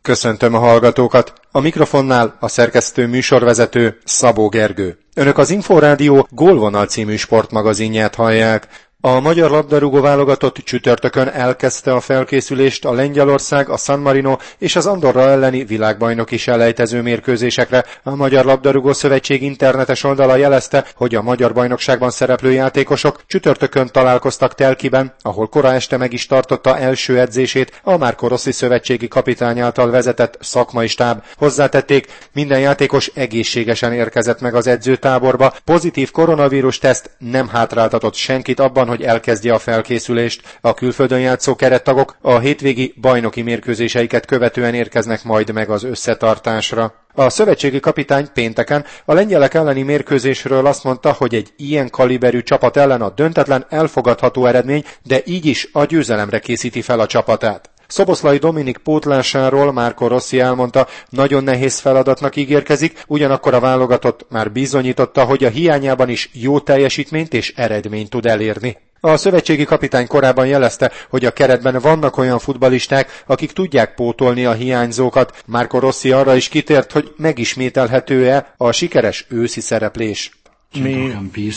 Köszöntöm a hallgatókat! A mikrofonnál a szerkesztő műsorvezető Szabó Gergő. Önök az Inforádió Gólvonal című sportmagazinját hallják. A magyar labdarúgó válogatott csütörtökön elkezdte a felkészülést a Lengyelország, a San Marino és az Andorra elleni világbajnoki selejtező mérkőzésekre. A Magyar Labdarúgó Szövetség internetes oldala jelezte, hogy a magyar bajnokságban szereplő játékosok csütörtökön találkoztak Telkiben, ahol kora este meg is tartotta első edzését a Marco Rossi szövetségi kapitány által vezetett szakmai stáb. Hozzátették, minden játékos egészségesen érkezett meg az edzőtáborba. Pozitív koronavírus teszt nem hátráltatott senkit abban, hogy elkezdje a felkészülést. A külföldön játszó kerettagok a hétvégi bajnoki mérkőzéseiket követően érkeznek majd meg az összetartásra. A szövetségi kapitány pénteken a lengyelek elleni mérkőzésről azt mondta, hogy egy ilyen kaliberű csapat ellen a döntetlen elfogadható eredmény, de így is a győzelemre készíti fel a csapatát. Szoboszlai Dominik pótlásáról Marco Rossi elmondta, nagyon nehéz feladatnak ígérkezik, ugyanakkor a válogatott már bizonyította, hogy a hiányában is jó teljesítményt és eredményt tud elérni. A szövetségi kapitány korábban jelezte, hogy a keretben vannak olyan futballisták, akik tudják pótolni a hiányzókat. Marco Rossi arra is kitért, hogy megismételhető-e a sikeres őszi szereplés. Mi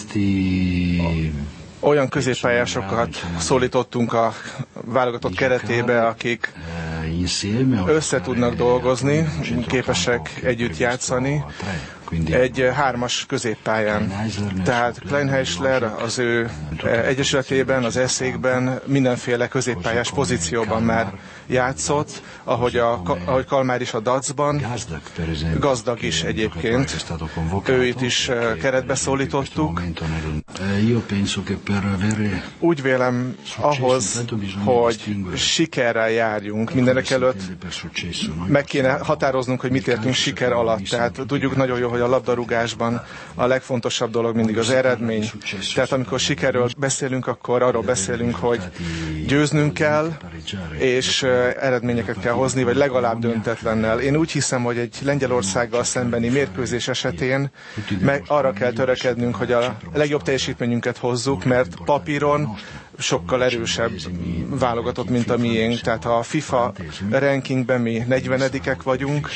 olyan középpályásokat szólítottunk a válogatott keretébe, akik össze tudnak dolgozni, képesek együtt játszani egy hármas középpályán. Tehát Kleinheisler az ő egyesületében, az eszékben mindenféle középpályás pozícióban már játszott, ahogy Kalmár is a Dacban, Gazdag is egyébként. Őt is keretbe szólítottuk. Úgy vélem, ahhoz, hogy sikerrel járjunk, mindenek előtt meg kéne határoznunk, hogy mit értünk siker alatt. Tehát tudjuk nagyon jó, hogy a labdarúgásban a legfontosabb dolog mindig az eredmény. Tehát amikor sikerről beszélünk, akkor arról beszélünk, hogy győznünk kell, és eredményeket kell hozni, vagy legalább döntetlennel. Én úgy hiszem, hogy egy Lengyelországgal szembeni mérkőzés esetén arra kell törekednünk, hogy a legjobb teljesítményünket hozzuk, mert papíron sokkal erősebb válogatott, mint a miénk. Tehát a FIFA rankingben mi 40-ek vagyunk,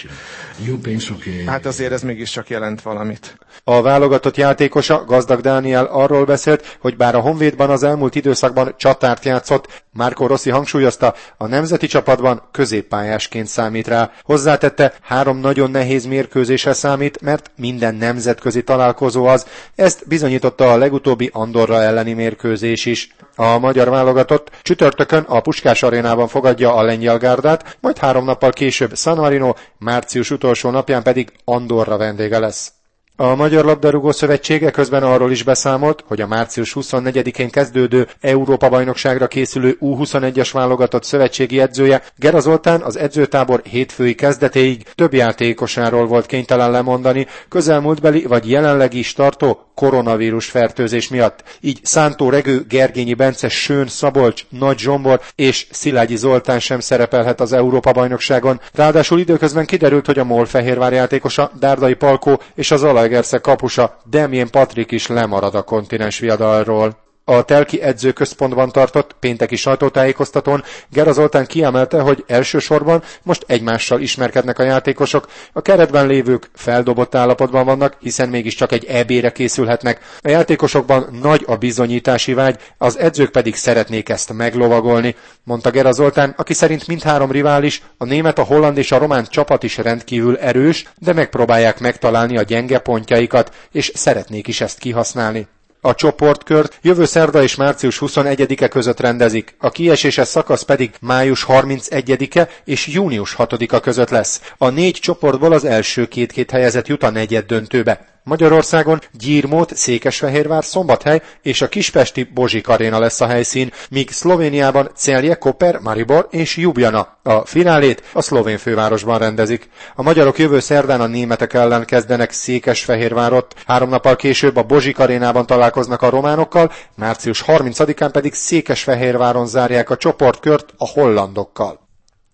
hát azért ez mégiscsak jelent valamit. A válogatott játékosa, Gazdag Dániel arról beszélt, hogy bár a Honvédban az elmúlt időszakban csatárt játszott, Marco Rossi hangsúlyozta, a nemzeti csapatban középpályásként számít rá. Hozzátette, 3 nagyon nehéz mérkőzésre számít, mert minden nemzetközi találkozó az. Ezt bizonyította a legutóbbi Andorra elleni mérkőzés is. A magyar válogatott csütörtökön a Puskás arénában fogadja a lengyel gárdát, majd 3 nappal később San Marino, március utolsó napján pedig Andorra vendége lesz. A Magyar Labdarúgó Szövetsége közben arról is beszámolt, hogy a március 24-én kezdődő Európa-bajnokságra készülő U21-es válogatott szövetségi edzője, Gera Zoltán az edzőtábor hétfői kezdetéig több játékosáról volt kénytelen lemondani, közelmúltbeli vagy jelenleg is tartó koronavírus fertőzés miatt. Így Szántó Regő, Gergényi Bence, Schön Szabolcs, Nagy Zsombor és Szilágyi Zoltán sem szerepelhet az Európa-bajnokságon. Ráadásul időközben kiderült, hogy a Mol-Fehérvár játékosa, Dárdai Palkó és az Zalaegerszeg kapusa, Demjén Patrik is lemarad a kontinens viadalról. A Telki edzőközpontban tartott pénteki sajtótájékoztatón Gera Zoltán kiemelte, hogy elsősorban most egymással ismerkednek a játékosok, a keretben lévők feldobott állapotban vannak, hiszen mégiscsak egy EB-re készülhetnek. A játékosokban nagy a bizonyítási vágy, az edzők pedig szeretnék ezt meglovagolni, mondta Gera Zoltán, aki szerint mindhárom rivális, a német, a holland és a román csapat is rendkívül erős, de megpróbálják megtalálni a gyenge pontjaikat, és szeretnék is ezt kihasználni. A csoportkört jövő szerda és március 21-e között rendezik, a kieséses szakasz pedig május 31-e és június 6-a között lesz. A 4 csoportból az első 2 helyezett jut a negyeddöntőbe. Magyarországon Gyirmót, Székesfehérvár, Szombathely és a kispesti Bozsik aréna lesz a helyszín, míg Szlovéniában Celje, Koper, Maribor és Ljubljana. A finálét a szlovén fővárosban rendezik. A magyarok jövő szerdán a németek ellen kezdenek Székesfehérvárot, 3 nappal később a Bozsik arénában találkoznak a románokkal, március 30-án pedig Székesfehérváron zárják a csoportkört a hollandokkal.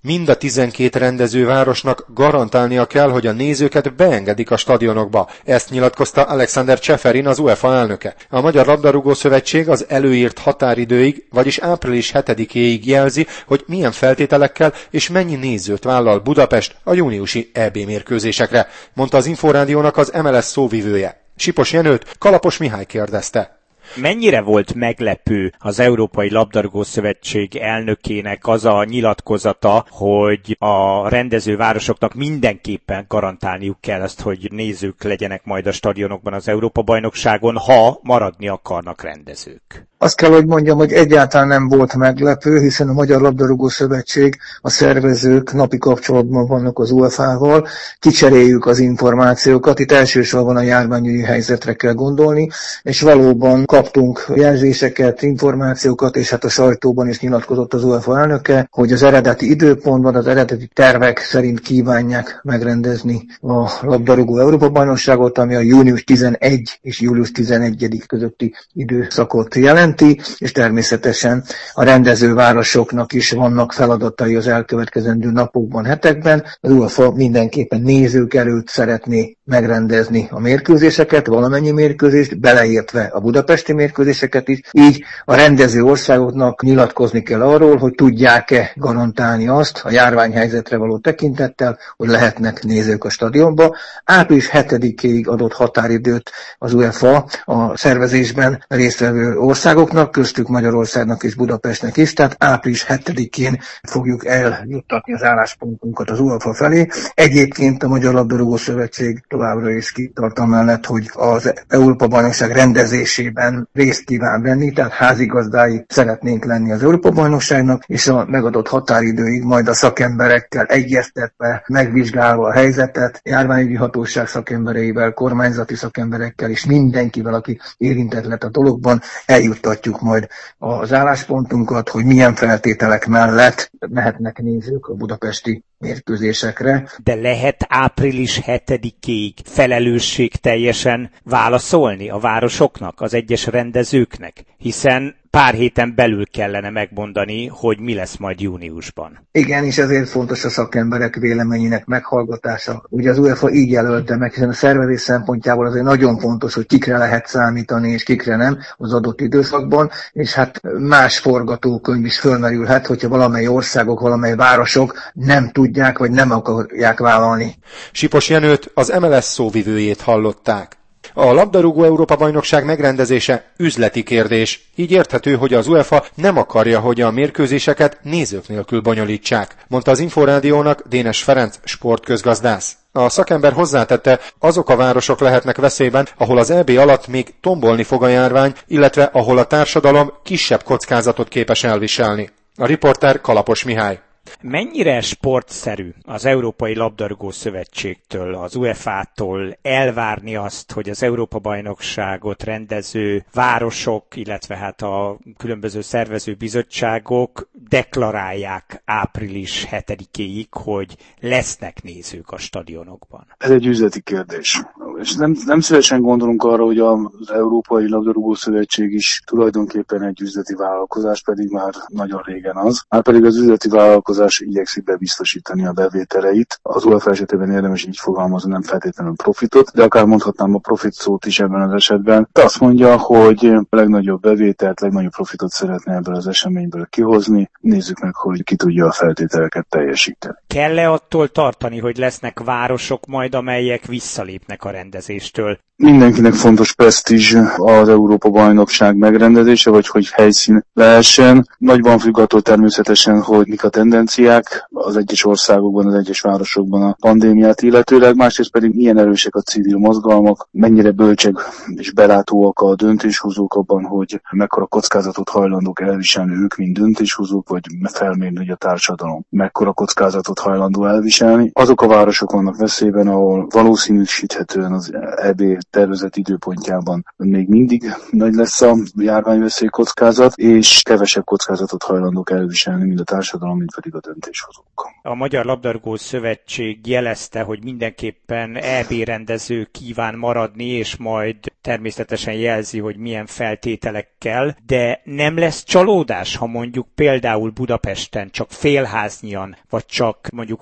Mind a 12 rendező városnak garantálnia kell, hogy a nézőket beengedik a stadionokba. Ezt nyilatkozta Alexander Cseferin, az UEFA elnöke. A Magyar Labdarúgó Szövetség az előírt határidőig, vagyis április 7-éig jelzi, hogy milyen feltételekkel és mennyi nézőt vállal Budapest a júniusi EB mérkőzésekre, mondta az Inforádiónak az MLS szóvivője. Sipos Jenőt Kalapos Mihály kérdezte. Mennyire volt meglepő az Európai Labdarúgó-szövetség elnökének az a nyilatkozata, hogy a rendezővárosoknak mindenképpen garantálniuk kell azt, hogy nézők legyenek majd a stadionokban az Európa-bajnokságon, ha maradni akarnak rendezők? Azt kell, hogy mondjam, hogy egyáltalán nem volt meglepő, hiszen a Magyar Labdarúgó-szövetség, a szervezők napi kapcsolatban vannak az UEFA-val, kicseréljük az információkat, itt elsősorban a járványügyi helyzetre kell gondolni, és valóban kaptunk jelzéseket, információkat, és hát a sajtóban is nyilatkozott az UEFA elnöke, hogy az eredeti időpontban, az eredeti tervek szerint kívánják megrendezni a labdarúgó Európa-bajnokságot, ami a június 11 és július 11 közötti időszakot jelenti, és természetesen a rendezővárosoknak is vannak feladatai az elkövetkezendő napokban, hetekben. Az UEFA mindenképpen nézők előtt szeretné megrendezni a mérkőzéseket, valamennyi mérkőzést, beleértve a budapesti mérkőzéseket is. Így a rendező országoknak nyilatkozni kell arról, hogy tudják-e garantálni azt a járványhelyzetre való tekintettel, hogy lehetnek nézők a stadionba. Április 7-ig adott határidőt az UEFA a szervezésben résztvevő országoknak, köztük Magyarországnak és Budapestnek is, tehát április 7-én fogjuk eljuttatni az álláspontunkat az UEFA felé. Egyébként a Magyar Labdarúgó Szövetség továbbra is kitart amellett, hogy az Európa-bajnokság rendezésében részt kíván venni, tehát házigazdái szeretnénk lenni az Európa-bajnokságnak, és a megadott határidőig majd a szakemberekkel egyeztetve, megvizsgálva a helyzetet, járványügyi hatóság szakembereivel, kormányzati szakemberekkel és mindenkivel, aki érintett lett a dologban, eljuttatjuk majd az álláspontunkat, hogy milyen feltételek mellett mehetnek nézők a budapesti mérkőzésekre. De lehet április 7-ig felelősségteljesen válaszolni a városoknak, az egyes rendezőknek? Hiszen pár héten belül kellene megmondani, hogy mi lesz majd júniusban. Igen, és ezért fontos a szakemberek véleményének meghallgatása. Ugye az UEFA így jelölte meg, hiszen a szervezés szempontjából azért nagyon fontos, hogy kikre lehet számítani, és kikre nem az adott időszakban, és hát más forgatókönyv is fölmerülhet, hogyha valamely országok, valamely városok nem tudják, vagy nem akarják vállalni. Sipos Jenőt, az MLS szóvivőjét hallották. A labdarúgó Európa-bajnokság megrendezése üzleti kérdés. Így érthető, hogy az UEFA nem akarja, hogy a mérkőzéseket nézők nélkül bonyolítsák, mondta az Inforádiónak Dénes Ferenc sportközgazdász. A szakember hozzátette, azok a városok lehetnek veszélyben, ahol az EB alatt még tombolni fog a járvány, illetve ahol a társadalom kisebb kockázatot képes elviselni. A riporter Kalapos Mihály. Mennyire sportszerű az Európai Labdarúgó Szövetségtől, az UEFA-tól elvárni azt, hogy az Európa-bajnokságot rendező városok, illetve hát a különböző szervező bizottságok deklarálják április 7-éig, hogy lesznek nézők a stadionokban? Ez egy üzleti kérdés. És nem szívesen gondolunk arra, hogy az Európai Labdarúgó Szövetség is tulajdonképpen egy üzleti vállalkozás, pedig már nagyon régen az. Márpedig az üzleti vállalkozás igyekszik bebiztosítani a bevételeit. Az UEFA esetében érdemes így fogalmazni, nem feltétlenül profitot, de akár mondhatnám a profit szót is ebben az esetben. De azt mondja, hogy a legnagyobb bevételt, legnagyobb profitot szeretne ebből az eseményből kihozni. Nézzük meg, hogy ki tudja a feltételeket teljesíteni. Kell-e attól tartani, hogy lesznek városok majd, amelyek visszalépnek a rendezéstől? Mindenkinek fontos presztízs az Európa-bajnokság megrendezése, vagy hogy helyszín lehessen. Nagyban függ attól természetesen, hogy mik a tendenciák az egyes országokban, az egyes városokban a pandémiát illetőleg, másrészt pedig milyen erősek a civil mozgalmak, mennyire bölcsek és belátóak a döntéshozók abban, hogy mekkora kockázatot hajlandók elviselni ők, mint döntéshozók, vagy felmérni, hogy a társadalom mekkora kockázatot hajlandó elviselni. Azok a városok vannak veszélyben, ahol valószínűsíthetően az EB tervezett időpontjában még mindig nagy lesz a járványveszély kockázat, és kevesebb kockázatot hajlandók elviselni, mind a társadalom, mind pedig a döntéshozók. A Magyar Labdarúgó Szövetség jelezte, hogy mindenképpen EB-rendező kíván maradni, és majd természetesen jelzi, hogy milyen feltételekkel, de nem lesz csalódás, ha mondjuk például Budapesten csak félháznyian, vagy csak mondjuk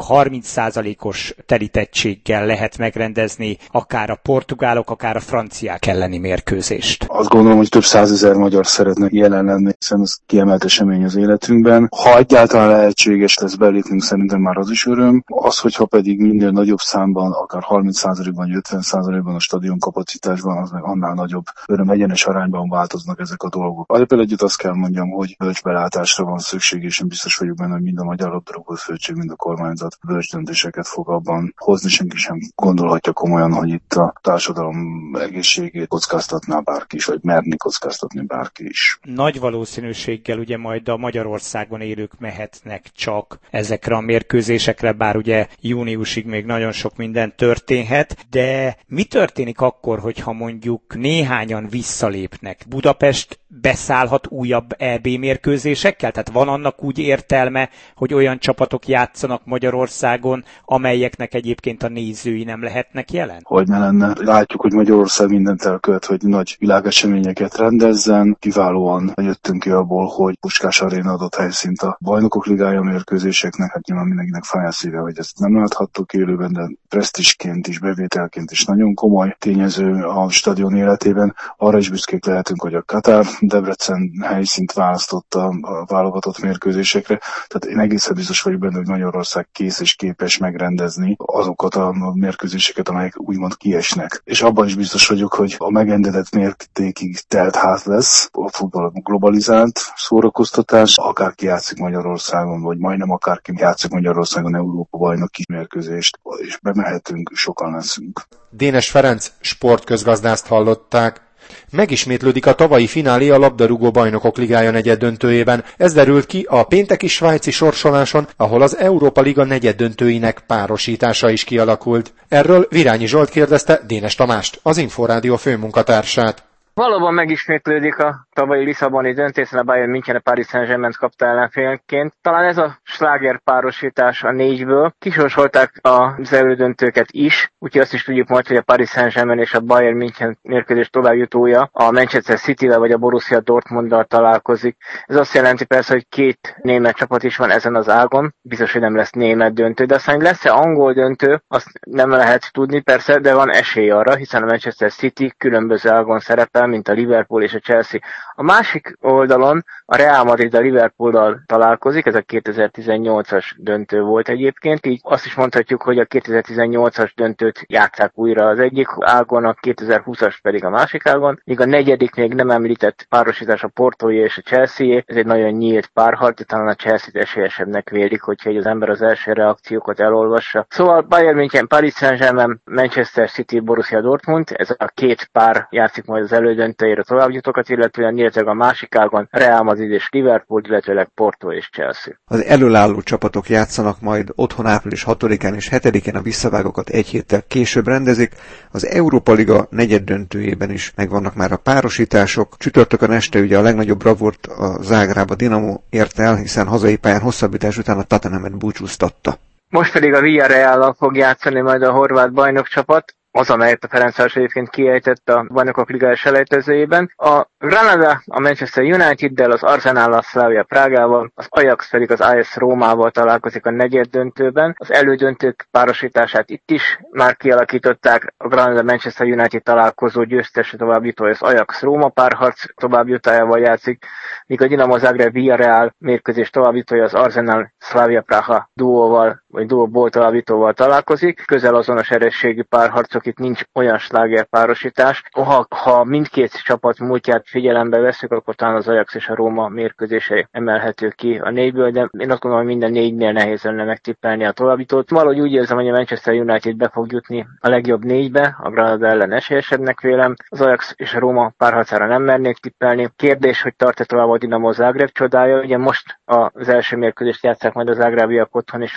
30%-os telítettséggel lehet megrendezni akár a portugálok, akár a franciák elleni mérkőzést. Azt gondolom, hogy több százezer magyar szeretne jelen lenni, hiszen ez kiemelt esemény az életünkben. Ha egyáltalán lehetséges lesz belépnünk, szerintem már az is öröm. Az, hogyha pedig minél nagyobb számban, akár 30%-ban, vagy 50%-ban a stadion kapacitásban, az meg annál nagyobb öröm, egyenes arányban változnak ezek a dolgok. Ezzel együtt azt kell mondjam, hogy bölcsbelátásra van szükség, és én biztos vagyok benne, hogy mind a Magyar Labdarúgó Szövetség, mind a kormányzat bölcs döntéseket fog abban hozni. Senki sem gondolhatja komolyan, hogy itt a társadalom egészségét kockáztatná bárki is, vagy merni kockáztatni bárki is. Nagy valószínűséggel ugye majd a Magyarországon élők mehetnek csak ezekre a mérkőzésekre, bár ugye júniusig még nagyon sok minden történhet, de mi történik akkor, hogyha mondjuk néhányan visszalépnek? Budapest beszállhat újabb EB mérkőzésekkel? Tehát van annak úgy értelme, hogy olyan csapatok játszanak Magyarországon, amelyeknek egyébként a nézői nem lehetnek jelen? Hogy ne lenne. Látjuk, hogy Magyarország mindent elkövet, hogy nagy világeseményeket rendezzen. Kiválóan jöttünk ki abból, hogy Puskás Aréna adott helyszínt a Bajnokok Ligája mérkőzéseknek. Hát nyilván mindenkinek fáj a szíve, hogy ezt nem láthattuk élőben, de presztízsként is, bevételként is nagyon komoly tényező a stadion életében. Arra is büszkék lehetünk, hogy a Katár Debrecen helyszínt választotta a válogatott mérkőzésekre. Tehát én egészen biztos vagyok benne, hogy Magyarország kész és képes megrendezni azokat a mérkőzéseket, amelyek úgymond kiesnek. És abban is biztos vagyok, hogy a megengedett mértékig telt ház lesz, a futball globalizált szórakoztatás, akárki játszik Magyarországon, vagy majdnem akárki játszik Magyarországon Európa bajnoki mérkőzést, és bemehetünk, sokan leszünk. Dénes Ferenc sportközgazdászt hallották. Megismétlődik a tavalyi finálé a labdarúgó bajnokok ligája negyeddöntőjében. Ez derült ki a pénteki svájci sorsoláson, ahol az Európa Liga negyeddöntőinek párosítása is kialakult. Erről Virányi Zsolt kérdezte Dénes Tamást, az Inforádió főmunkatársát. Valóban megismétlődik a tavalyi lisszaboni döntés, a Bayern München a Paris Saint-Germain kapta ellenfélként. Talán ez a sláger párosítás a 4-ből. Kisorsolták az elődöntőket is, úgyhogy azt is tudjuk majd, hogy a Paris Saint-Germain és a Bayern München mérkőzés továbbjutója a Manchester City-vel vagy a Borussia Dortmunddal találkozik. Ez azt jelenti persze, hogy két német csapat is van ezen az ágon. Biztos, hogy nem lesz német döntő, de aztán lesz-e angol döntő, azt nem lehet tudni persze, de van esély arra, hiszen a Manchester City különböző ágon szerepel, mint a Liverpool és a Chelsea. A másik oldalon a Real Madrid a Liverpoollal találkozik, ez a 2018-as döntő volt egyébként, így azt is mondhatjuk, hogy a 2018-as döntőt játsszák újra az egyik ágon, a 2020-as pedig a másik ágon, míg a negyedik még nem említett párosítás a Portói és a Chelsea, ez egy nagyon nyílt párharc, de talán a Chelsea-t esélyesebbnek vélik, hogyha az ember az első reakciókat elolvassa. Szóval Bayern München, Paris Saint-Germain, Manchester City, Borussia Dortmund, ez a két pár játszik majd az elődöntőjére továbbjutókat, illetően illetve a másik ágon Real Madrid és Liverpool, illetőleg Porto és Chelsea. Az előálló csapatok játszanak majd otthon április 6-án és 7-én, a visszavágókat egy héttel később rendezik. Az Európa Liga negyeddöntőjében is megvannak már a párosítások. Csütörtökön este ugye a legnagyobb bravúrt a Zágráb Dinamo ért el, hiszen hazai pályán hosszabbítás után a Tottenhamet búcsúztatta. Most pedig a Villarreallal fog játszani majd a horvát bajnokcsapat, az, amelyet a Ferencváros egyébként kiejtett a Bajnokok Ligája selejtezőjében. A Granada a Manchester United-del, az Arsenal a Slavia Prágával, az Ajax pedig az AS Rómával találkozik a negyeddöntőben. Az elődöntők párosítását itt is már kialakították. A Granada Manchester United találkozó győztese továbbjutója az Ajax Róma párharc továbbjutájával játszik, míg a Dinamo Zagreb Villarreal mérkőzés továbbjutója az Arsenal Slavia Praha duóval, vagy duóból továbbjutóval találkozik. Közel azonos erősségű párharcok, itt nincs olyan sláger párosítás. Ha mindkét csapat múltját figyelembe veszük, akkor talán az Ajax és a Róma mérkőzése emelhető ki a 4-ből, de én azt gondolom, hogy minden 4-nél nehéz lenne megtippelni a továbbjutót. Valahogy úgy érzem, hogy a Manchester United be fog jutni a legjobb 4-be, a Granada ellen esélyesebbnek vélem. Az Ajax és a Róma párharcára nem mernék tippelni. Kérdés, hogy tart-e tovább a Dinamo Zagreb csodája. Ugye most az első mérkőzést játsszák majd az zágrábiak otthon, és majd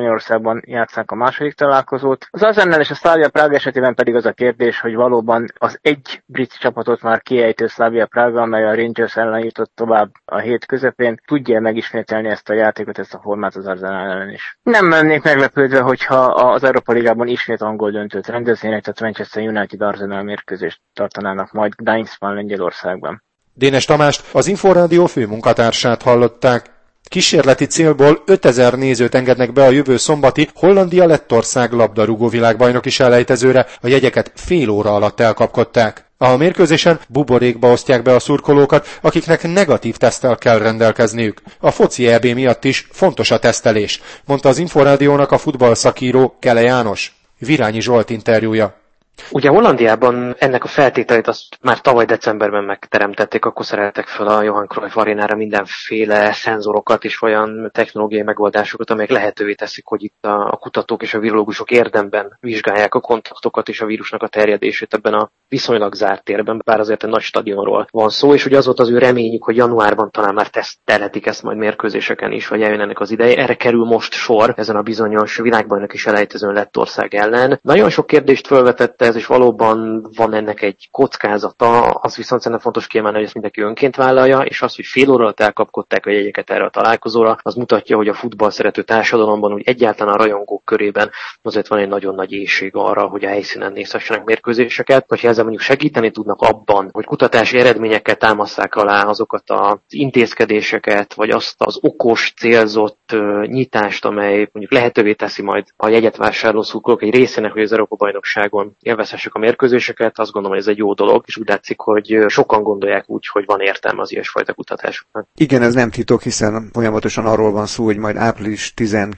Spanyolországban játszák a második találkozót. Az Arsenal és a Slavia Praha esetében pedig az a kérdés, hogy valóban az egy brit csapatot már kiejtő Slavia Praha, amely a Rangers ellen jutott tovább a hét közepén, tudja megismételni ezt a játékot, ezt a formát az Arsenal ellen is. Nem lennék meglepődve, hogyha az Európa Ligában ismét angol döntőt rendeznének, tehát Manchester United Arsenal mérkőzést tartanának majd Gdańskban, Lengyelországban. Dénes Tamást, az Inforádió főmunkatársát hallották. Kísérleti célból 5000 nézőt engednek be a jövő szombati Hollandia-Lettország labdarúgó világbajnoki selejtezőre, a jegyeket fél óra alatt elkapkodták. A mérkőzésen buborékba osztják be a szurkolókat, akiknek negatív teszttel kell rendelkezniük. A foci EB miatt is fontos a tesztelés, mondta az Inforádiónak a futballszakíró Kele János. Virányi Zsolt interjúja. Ugye Hollandiában ennek a feltételét azt már tavaly decemberben megteremtették, akkor szereltek fel a Johan Cruyff arénára mindenféle szenzorokat és olyan technológiai megoldásokat, amelyek lehetővé teszik, hogy itt a kutatók és a virológusok érdemben vizsgálják a kontaktokat és a vírusnak a terjedését ebben a viszonylag zárt térben, bár azért egy nagy stadionról van szó, és ugye az volt az ő reményük, hogy januárban talán már tesztelhetik ezt majd mérkőzéseken is, vagy eljön ennek az ideje. Erre kerül most sor ezen a bizonyos világbajnoki selejtezőn Lettország ellen. Nagyon sok kérdést felvetette ez, és valóban van ennek egy kockázata, az viszont szerintem fontos kiemelni, hogy ezt mindenki önként vállalja, és az, hogy fél óra alatt elkapkodták a jegyeket erre a találkozóra, az mutatja, hogy a futball szerető társadalomban, úgy egyáltalán a rajongók körében azért van egy nagyon nagy éhség arra, hogy a helyszínen nézhessenek mérkőzéseket, hogyha ezzel mondjuk segíteni tudnak abban, hogy kutatási eredményekkel támasszák alá azokat az intézkedéseket, vagy azt az okos, célzott nyitást, amely mondjuk lehetővé teszi majd a jegyet vásárló szurkolók egy részének, hogy az Európa-bajnokságon élvezhessük a mérkőzéseket, azt gondolom, hogy ez egy jó dolog, és úgy látszik, hogy sokan gondolják úgy, hogy van értelme az ilyesfajta kutatásoknak. Igen, ez nem titok, hiszen folyamatosan arról van szó, hogy majd április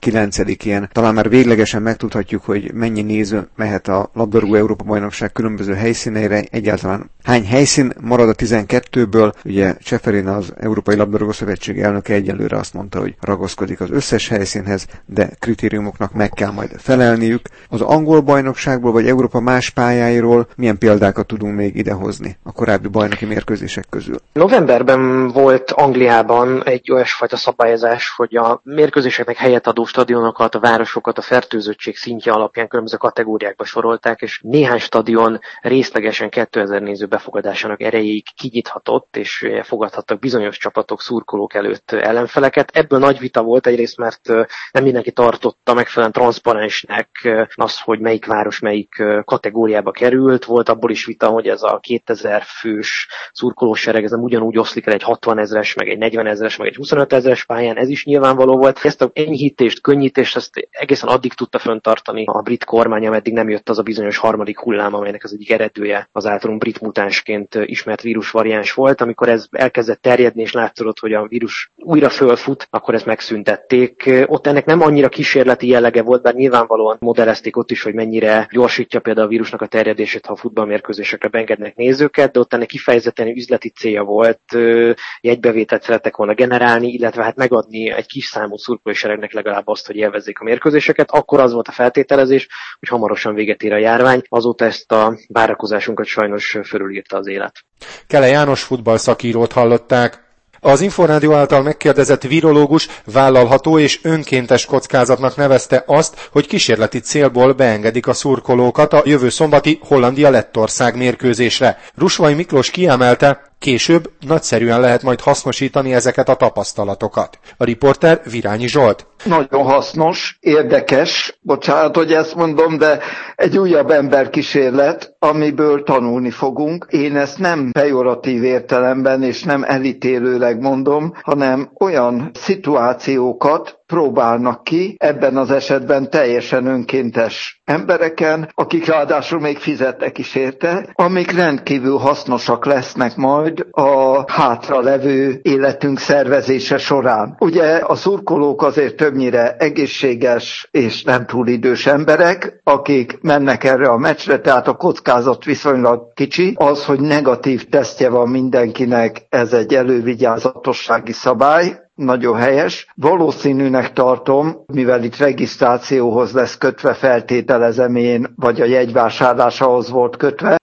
19-én talán már véglegesen megtudhatjuk, hogy mennyi néző mehet a labdarúgó Európa-bajnokság különböző helyszíneire, egyáltalán hány helyszín marad a 12-ből. Ugye Cseferin, az Európai Labdarúgó Szövetség elnöke egyelőre azt mondta, hogy ragaszkodik az összes helyszínhez, de kritériumoknak meg kell majd felelniük. Az angol bajnokságból vagy Európa más pályáiról milyen példákat tudunk még idehozni a korábbi bajnoki mérkőzések közül? Novemberben volt Angliában egy olyasfajta szabályozás, hogy a mérkőzéseknek helyet adó stadionokat, a városokat a fertőzöttség szintje alapján különböző kategóriákba sorolták, és néhány stadion részlegesen 2000 néző befogadásának erejéig kinyithatott, és fogadhattak bizonyos csapatok, szurkolók előtt ellenfeleket. Ebből nagy vita volt egyrészt, mert nem mindenki tartotta megfelelően transzparensnek az, hogy melyik város melyik kategóriába került. Volt abból is vita, hogy ez a 2000 fős szurkolósereg, ez nem ugyanúgy oszlik el egy 60 000-es, meg egy 40 000-es, meg egy 25 000-es pályán, ez is nyilvánvaló volt. Ezt a enyhítést, könnyítést, ezt egészen addig tudta fenntartani a brit kormány, ameddig nem jött az a bizonyos harmadik hullám, amelynek az egyik eredője az általunk brit mutánsként ismert vírusvariáns volt. Amikor ez elkezdett terjedni, és látszott, hogy a vírus újra fölfut, akkor ezt megszüntették. Ott ennek nem annyira kísérleti jellege volt, bár nyilvánvalóan modellezték ott is, hogy mennyire gyorsítja például a vírusnak a terjedését, ha a futballmérkőzésekre beengednek nézőket, de ott ennek kifejezetten üzleti célja volt, jegybevételt szerettek volna generálni, illetve hát megadni egy kis számú szurkolói seregnek legalább azt, hogy élvezzék a mérkőzéseket. Akkor az volt a feltételezés, hogy hamarosan véget ér a járvány. Azóta ezt a várakozásunkat sajnos fölülírta az élet. Kele János futballszakírót hallották. Az Inforádió által megkérdezett virológus vállalható és önkéntes kockázatnak nevezte azt, hogy kísérleti célból beengedik a szurkolókat a jövő szombati Hollandia-Lettország mérkőzésre. Rusvai Miklós kiemelte, később nagyszerűen lehet majd hasznosítani ezeket a tapasztalatokat. A riporter Virányi Zsolt. Nagyon hasznos, érdekes, bocsánat, hogy ezt mondom, de egy újabb emberkísérlet, amiből tanulni fogunk. Én ezt nem pejoratív értelemben és nem elítélőleg mondom, hanem olyan szituációkat próbálnak ki, ebben az esetben teljesen önkéntes embereken, akik ráadásul még fizetnek is érte, amik rendkívül hasznosak lesznek majd a hátralevő életünk szervezése során. Ugye a szurkolók azért többnyire egészséges és nem túl idős emberek, akik mennek erre a meccsre, tehát a kockázat viszonylag kicsi. Az, hogy negatív tesztje van mindenkinek, ez egy elővigyázatossági szabály, nagyon helyes. Valószínűnek tartom, mivel itt regisztrációhoz lesz kötve, feltételezem én, vagy a jegyvásárlásához volt kötve,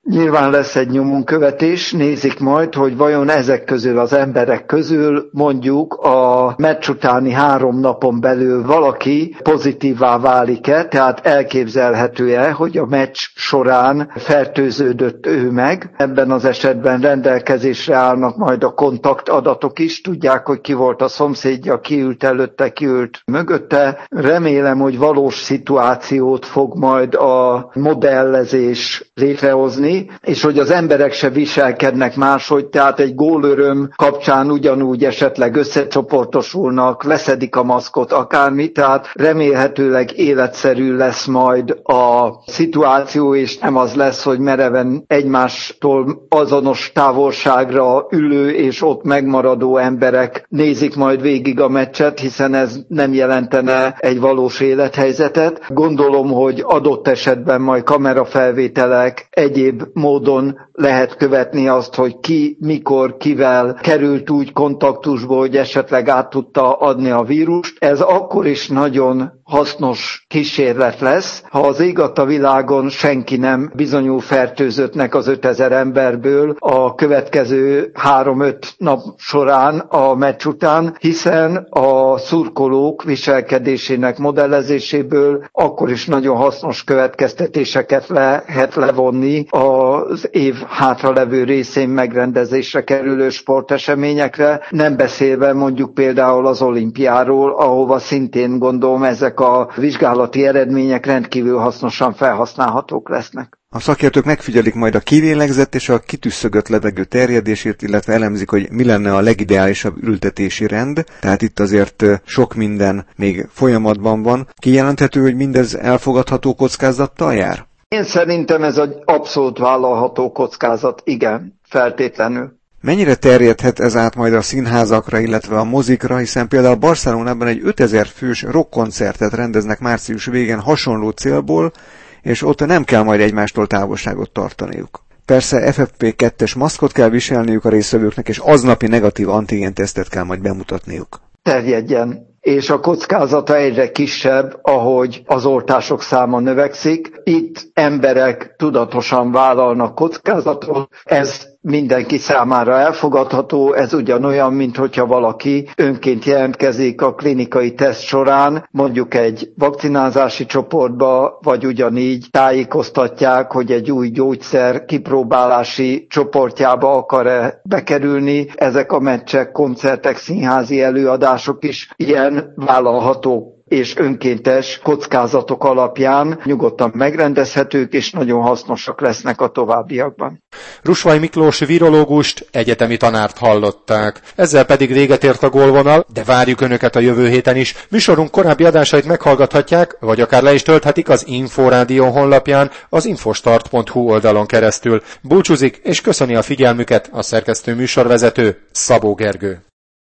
Nyilván lesz egy nyomonkövetés, nézik majd, hogy vajon ezek közül az emberek közül mondjuk a meccs utáni 3 napon belül valaki pozitívvá válik-e, tehát elképzelhető-e, hogy a meccs során fertőződött ő meg. Ebben az esetben rendelkezésre állnak majd a kontaktadatok is, tudják, hogy ki volt a szomszédja, ki ült előtte, ki ült mögötte. Remélem, hogy valós szituációt fog majd a modellezés létrehozni, és hogy az emberek se viselkednek máshogy, tehát egy gólöröm kapcsán ugyanúgy esetleg összecsoportosulnak, leszedik a maszkot, akármi, tehát remélhetőleg életszerű lesz majd a szituáció, és nem az lesz, hogy mereven egymástól azonos távolságra ülő és ott megmaradó emberek nézik majd végig a meccset, hiszen ez nem jelentene egy valós élethelyzetet. Gondolom, hogy adott esetben majd kamerafelvételek, egyéb módon lehet követni azt, hogy ki, mikor, kivel került úgy kontaktusba, hogy esetleg át tudta adni a vírust. Ez akkor is nagyon hasznos kísérlet lesz, ha az ég adta világon senki nem bizonyul fertőzöttnek az 5000 emberből a következő 3-5 nap során a meccs után, hiszen a szurkolók viselkedésének modellezéséből akkor is nagyon hasznos következtetéseket lehet levonni az év hátralevő részén megrendezésre kerülő sporteseményekre, nem beszélve mondjuk például az olimpiáról, ahova szintén gondolom ezek a vizsgálati eredmények rendkívül hasznosan felhasználhatók lesznek. A szakértők megfigyelik majd a kilélegzett és a kitüsszögött levegő terjedését, illetve elemzik, hogy mi lenne a legideálisabb ültetési rend, tehát itt azért sok minden még folyamatban van. Kijelenthető, hogy mindez elfogadható kockázattal jár? Én szerintem ez egy abszolút vállalható kockázat, igen, feltétlenül. Mennyire terjedhet ez át majd a színházakra, illetve a mozikra, hiszen például Barcelonában egy 5000 fős rockkoncertet rendeznek március végén hasonló célból, és ott nem kell majd egymástól távolságot tartaniuk. Persze FFP2-es maszkot kell viselniük a résztvevőknek, és aznapi negatív antigén-tesztet kell majd bemutatniuk. Terjedjen, és a kockázata egyre kisebb, ahogy az oltások száma növekszik. Itt emberek tudatosan vállalnak kockázatot, ez mindenki számára elfogadható, ez ugyanolyan, mint hogyha valaki önként jelentkezik a klinikai teszt során, mondjuk egy vakcinázási csoportba, vagy ugyanígy tájékoztatják, hogy egy új gyógyszer kipróbálási csoportjába akar-e bekerülni. Ezek a meccsek, koncertek, színházi előadások is ilyen vállalhatók és önkéntes kockázatok alapján nyugodtan megrendezhetők, és nagyon hasznosak lesznek a továbbiakban. Rusvaj Miklós virológust, egyetemi tanárt hallották. Ezzel pedig véget ért a Gólvonal, de várjuk Önöket a jövő héten is. Műsorunk korábbi adásait meghallgathatják, vagy akár le is tölthetik az Inforádió honlapján, az infostart.hu oldalon keresztül. Búcsúzik és köszöni a figyelmüket a szerkesztő műsorvezető, Szabó Gergő.